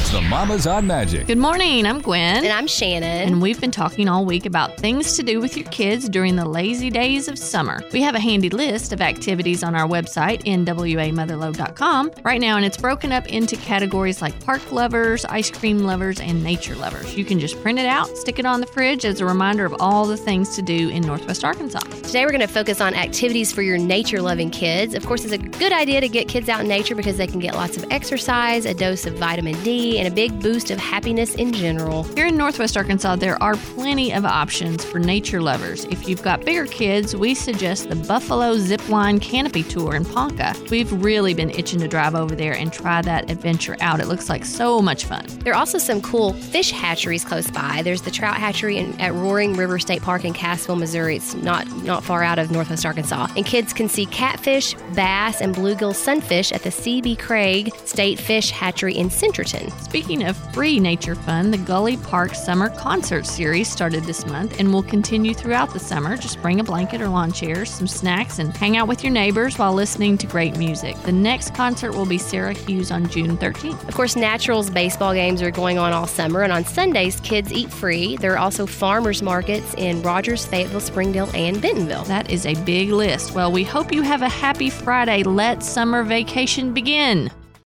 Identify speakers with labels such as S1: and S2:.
S1: It's the Mamas on Magic.
S2: Good morning, I'm Gwen.
S3: And I'm Shannon.
S2: And we've been talking all week about things to do with your kids during the lazy days of summer. We have a handy list of activities on our website, nwamotherlode.com, right now, and it's broken up into categories like park lovers, ice cream lovers, and nature lovers. You can just print it out, stick it on the fridge as a reminder of all the things to do in Northwest Arkansas.
S3: Today we're going to focus on activities for your nature-loving kids. Of course, it's a good idea to get kids out in nature because they can get lots of exercise, a dose of vitamin D, and a big boost of happiness in general.
S2: Here in Northwest Arkansas, there are plenty of options for nature lovers. If you've got bigger kids, we suggest the Buffalo Zipline Canopy Tour in Ponca. We've really been itching to drive over there and try that adventure out. It looks like so much fun.
S3: There are also some cool fish hatcheries close by. There's the Trout Hatchery at Roaring River State Park in Cassville, Missouri. It's not far out of Northwest Arkansas. And kids can see catfish, bass, and bluegill sunfish at the C.B. Craig State Fish Hatchery in Centerton.
S2: Speaking of free nature fun, the Gully Park Summer Concert Series started this month and will continue throughout the summer. Just bring a blanket or lawn chairs, some snacks, and hang out with your neighbors while listening to great music. The next concert will be Sarah Hughes on June 13th.
S3: Of course, Naturals baseball games are going on all summer, and on Sundays, kids eat free. There are also farmers markets in Rogers, Fayetteville, Springdale, and Bentonville.
S2: That is a big list. Well, we hope you have a happy Friday. Let summer vacation begin.